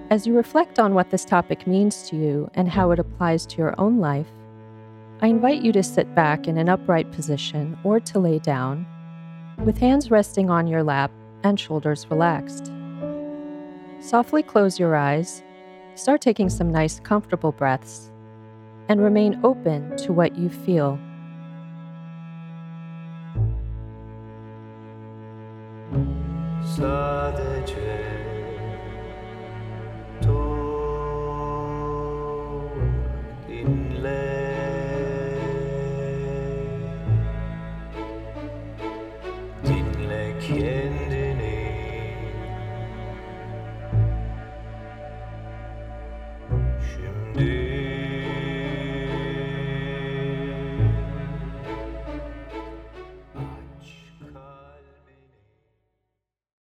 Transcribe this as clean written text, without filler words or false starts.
As you reflect on what this topic means to you and how it applies to your own life, I invite you to sit back in an upright position or to lay down, with hands resting on your lap and shoulders relaxed. Softly close your eyes, start taking some nice, comfortable breaths, and remain open to what you feel.